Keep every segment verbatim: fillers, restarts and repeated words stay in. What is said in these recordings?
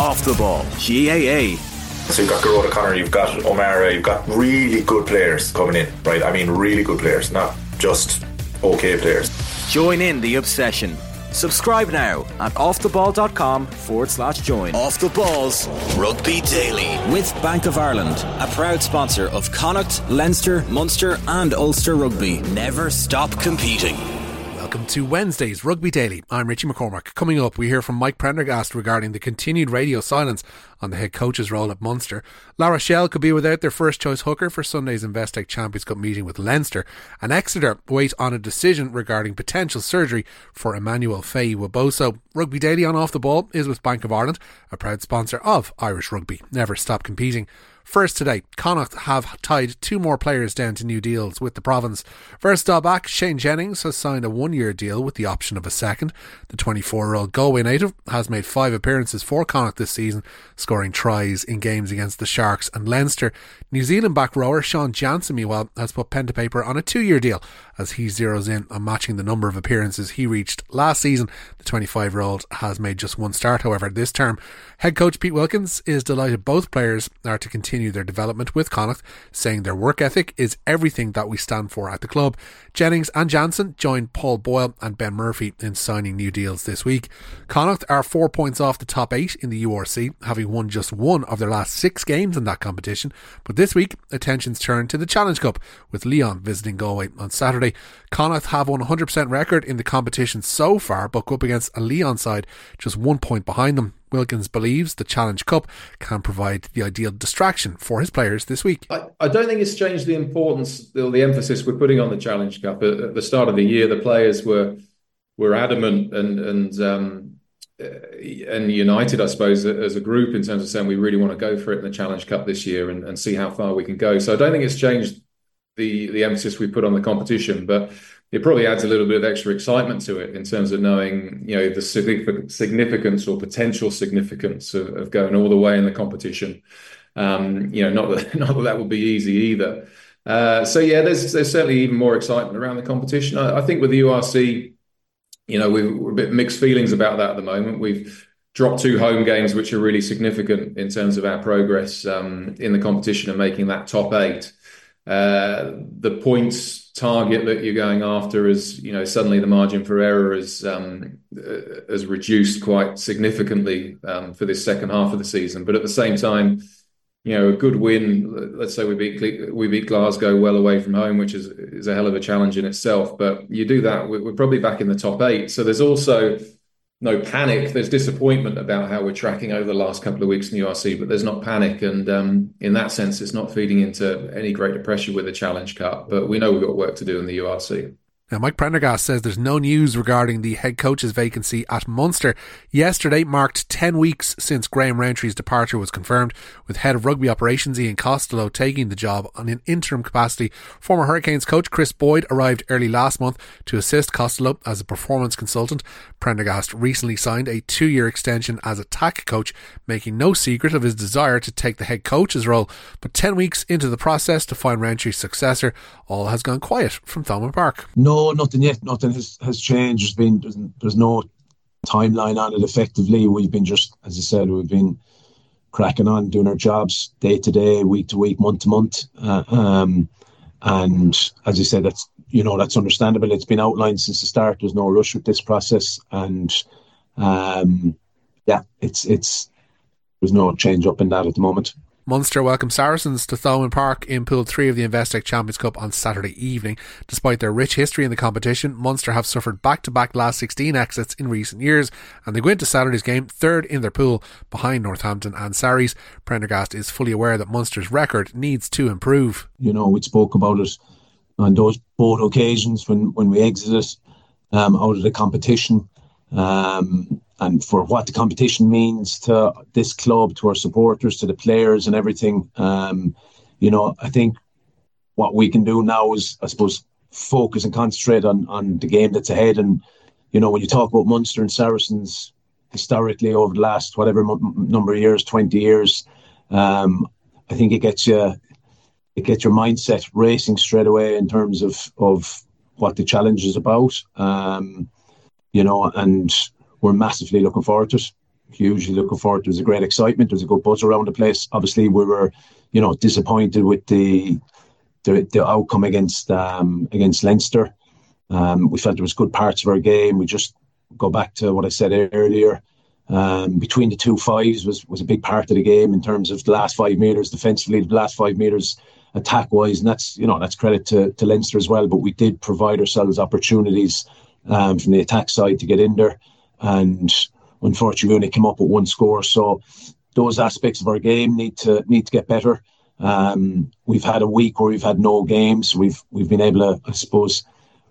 Off the Ball, G A A. So you've got Garota Connor, you've got O'Mara, you've got really good players coming in, right? I mean really good players, not just okay players. Join in the obsession. Subscribe now at offtheball.com forward slash join. Off the Ball's Rugby Daily. With Bank of Ireland, a proud sponsor of Connacht, Leinster, Munster and Ulster Rugby. Never stop competing. Welcome to Wednesday's Rugby Daily. I'm Richie McCormack. Coming up, we hear from Mike Prendergast regarding the continued radio silence on the head coach's role at Munster. La Rochelle could be without their first choice hooker for Sunday's Investec Champions Cup meeting with Leinster, and Exeter wait on a decision regarding potential surgery for Emmanuel Faye-Waboso. Rugby Daily on Off the Ball is with Bank of Ireland, a proud sponsor of Irish Rugby. Never stop competing. First today, Connacht have tied two more players down to new deals with the province. First back, Shane Jennings has signed a one-year deal with the option of a second. The twenty-four-year-old Galway native has made five appearances for Connacht this season, scoring tries in games against the Sharks and Leinster. New Zealand back rower Sean Jansen, meanwhile, has put pen to paper on a two-year deal as he zeroes in on matching the number of appearances he reached last season. The twenty-five-year-old has made just one start, however, this term. Head coach Pete Wilkins is delighted both players are to continue their development with Connacht, saying their work ethic is everything that we stand for at the club. Jennings and Jansen joined Paul Boyle and Ben Murphy in signing new deals this week. Connacht are four points off the top eight in the U R C, having won just one of their last six games in that competition. But this week, attention's turned to the Challenge Cup, with Leon visiting Galway on Saturday. Connacht have won one hundred percent record in the competition so far, but go up against a Leon side just one point behind them. Wilkins believes the Challenge Cup can provide the ideal distraction for his players this week. I, I don't think it's changed the importance or the emphasis we're putting on the Challenge Cup. At, at the start of the year, the players were were adamant and and um, and united, I suppose, as a group in terms of saying we really want to go for it in the Challenge Cup this year and, and see how far we can go. So I don't think it's changed the the emphasis we put on the competition, but it probably adds a little bit of extra excitement to it in terms of knowing, you know, the significance or potential significance of, of going all the way in the competition. Um, you know, not that not that that would be easy either. Uh, so yeah, there's there's certainly even more excitement around the competition. I, I think with the U R C, you know, we, we're a bit mixed feelings about that at the moment. We've dropped two home games, which are really significant in terms of our progress um, in the competition and making that top eight. Uh, the points target that you're going after is, you know, suddenly the margin for error is um, uh, has reduced quite significantly um, for this second half of the season. But at the same time, you know, a good win. Let's say we beat we beat Glasgow well away from home, which is is a hell of a challenge in itself. But you do that, we're probably back in the top eight. So there's also no panic. There's disappointment about how we're tracking over the last couple of weeks in the U R C, but there's not panic. And um, in that sense, it's not feeding into any greater pressure with the Challenge Cup. But we know we've got work to do in the U R C. Now, Mike Prendergast says there's no news regarding the head coach's vacancy at Munster. Yesterday marked ten weeks since Graham Roundtree's departure was confirmed, with head of rugby operations Ian Costello taking the job on an interim capacity. Former Hurricanes coach Chris Boyd arrived early last month to assist Costello as a performance consultant. Prendergast recently signed a two-year extension as attack coach, making no secret of his desire to take the head coach's role. But ten weeks into the process to find Rountree's successor, all has gone quiet from Thomond Park. No, nothing yet. Nothing has, has changed. There's been there's, there's no timeline on it effectively. We've been just, as I said, we've been cracking on, doing our jobs day to day, week to week, month to month. Uh, um, and as I said, that's, you know, that's understandable. It's been outlined since the start. There's no rush with this process. And um, yeah, it's it's there's no change up in that at the moment. Munster welcome Saracens to Thomond Park in Pool three of the Investec Champions Cup on Saturday evening. Despite their rich history in the competition, Munster have suffered back-to-back last sixteen exits in recent years, and they go into Saturday's game third in their pool behind Northampton and Sarries. Prendergast is fully aware that Munster's record needs to improve. You know, we spoke about it on those both occasions when, when we exited um, out of the competition. Um, and for what the competition means to this club, to our supporters, to the players and everything. Um, you know, I think what we can do now is, I suppose, focus and concentrate on, on the game that's ahead. And, you know, when you talk about Munster and Saracens historically over the last whatever m- number of years, twenty years, um, I think it gets you, it gets your mindset racing straight away in terms of, of what the challenge is about. Um, you know, and we're massively looking forward to it. hugely looking forward. There was a great excitement. There was a good buzz around the place. Obviously, we were, you know, disappointed with the the, the outcome against um, against Leinster. Um, we felt there was good parts of our game. We just go back to what I said earlier. Um, between the two fives was was a big part of the game in terms of the last five metres defensively, the last five metres attack wise, and that's you know that's credit to, to Leinster as well. But we did provide ourselves opportunities um, from the attack side to get in there, and unfortunately we only came up with one score. So those aspects of our game need to need to get better. Um, we've had a week where we've had no games. We've we've been able to, I suppose,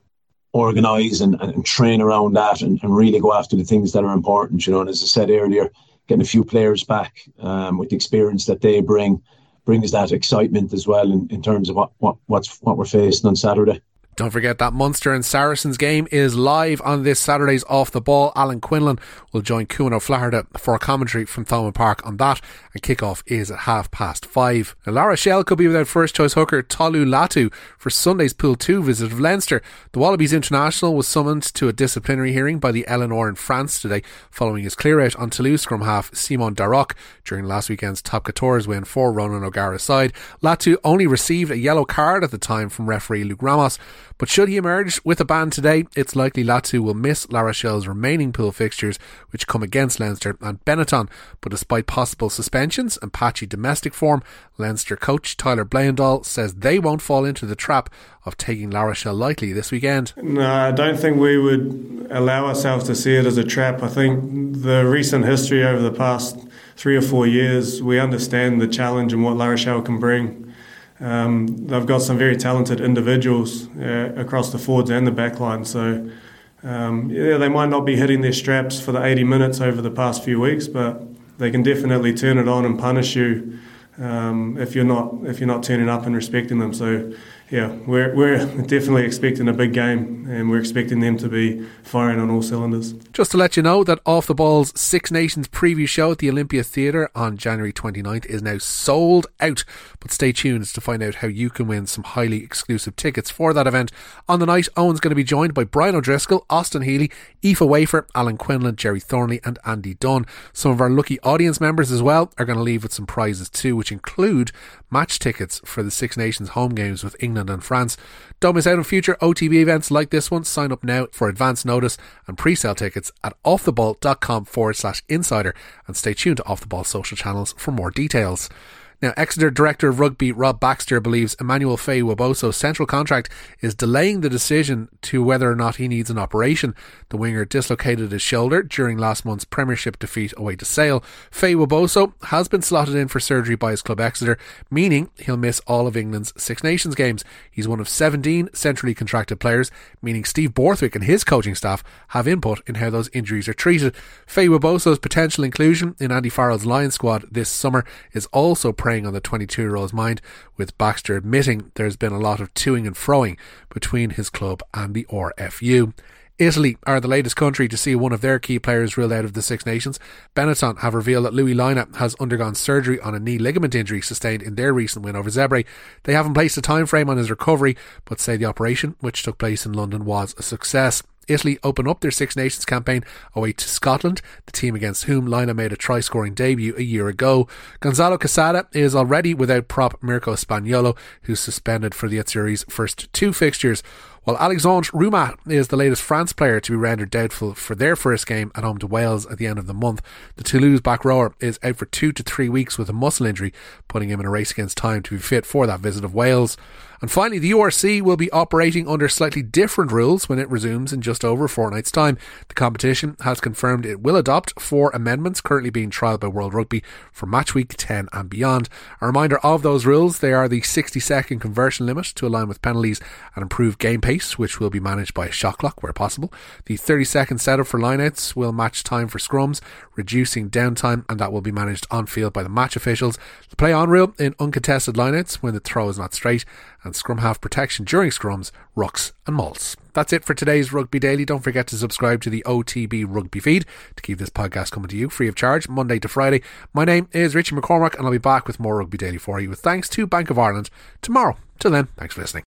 organise and, and train around that and, and really go after the things that are important, you know. And as I said earlier, getting a few players back um, with the experience that they bring brings that excitement as well in, in terms of what, what what's what we're facing on Saturday. Don't forget that Munster and Saracens game is live on this Saturday's Off the Ball. Alan Quinlan will join Cuan O'Flaherty for a commentary from Thomond Park on that, and kick-off is at half past five. Now, La Rochelle could be without first choice hooker Tolu Latu for Sunday's Pool two visit of Leinster. The Wallabies international was summoned to a disciplinary hearing by the L N R in France today following his clear out on Toulouse scrum half Simon Darroch during last weekend's Top quatorze win for Ronan O'Gara's side. Latu only received a yellow card at the time from referee Luke Ramos, but should he emerge with a ban today, it's likely Latu will miss La Rochelle's remaining pool fixtures, which come against Leinster and Benetton. But despite possible suspensions and patchy domestic form, Leinster coach Tyler Blayendal says they won't fall into the trap of taking La Rochelle lightly this weekend. No, I don't think we would allow ourselves to see it as a trap. I think the recent history over the past three or four years, we understand the challenge and what La Rochelle can bring. Um, they've got some very talented individuals uh, across the forwards and the backline, so um, yeah, they might not be hitting their straps for the eighty minutes over the past few weeks, but they can definitely turn it on and punish you um, if you're not if you're not turning up and respecting them. So yeah, we're we're definitely expecting a big game, and we're expecting them to be firing on all cylinders. Just to let you know that Off the Ball's Six Nations preview show at the Olympia Theatre on January twenty-ninth is now sold out, but stay tuned to find out how you can win some highly exclusive tickets for that event. On the night, Owen's going to be joined by Brian O'Driscoll, Austin Healy, Aoife Wafer, Alan Quinlan, Jerry Thornley and Andy Dunn. Some of our lucky audience members as well are going to leave with some prizes too, which include match tickets for the Six Nations home games with England and France. Don't miss out on future O T B events like this one. Sign up now for advance notice and pre-sale tickets at offtheball.com forward slash insider, and stay tuned to Off the Ball social channels for more details. Now, Exeter Director of Rugby Rob Baxter believes Emmanuel Faye-Waboso's central contract is delaying the decision to whether or not he needs an operation. The winger dislocated his shoulder during last month's Premiership defeat away to Sale. Faye-Waboso has been slotted in for surgery by his club Exeter, meaning he'll miss all of England's Six Nations games. He's one of seventeen centrally contracted players, meaning Steve Borthwick and his coaching staff have input in how those injuries are treated. Faye-Waboso's potential inclusion in Andy Farrell's Lions squad this summer is also preying on the twenty-two-year-old's mind, with Baxter admitting there's been a lot of toing and froing between his club and the R F U. Italy are the latest country to see one of their key players ruled out of the Six Nations. Benetton have revealed that Louis Lina has undergone surgery on a knee ligament injury sustained in their recent win over Zebre. They haven't placed a time frame on his recovery, but say the operation, which took place in London, was a success. Italy open up their Six Nations campaign away to Scotland, the team against whom Lina made a try-scoring debut a year ago. Gonzalo Quesada is already without prop Mirko Spaniolo, who's suspended for the Azzurri's first two fixtures, while Alexandre Roumat is the latest France player to be rendered doubtful for their first game at home to Wales at the end of the month. The Toulouse back rower is out for two to three weeks with a muscle injury, putting him in a race against time to be fit for that visit of Wales. And finally, the U R C will be operating under slightly different rules when it resumes in just over a fortnight's time. The competition has confirmed it will adopt four amendments currently being trialled by World Rugby for match week ten and beyond. A reminder of those rules: they are the sixty second conversion limit to align with penalties and improve game pace, which will be managed by a shot clock where possible. The thirty second setup for lineouts will match time for scrums, reducing downtime, and that will be managed on field by the match officials. The play on rule in uncontested lineouts when the throw is not straight, and scrum half protection during scrums, rucks and maults. That's it for today's Rugby Daily. Don't forget to subscribe to the O T B Rugby feed to keep this podcast coming to you free of charge Monday to Friday. My name is Richie McCormack, and I'll be back with more Rugby Daily for you with thanks to Bank of Ireland tomorrow. Till then, thanks for listening.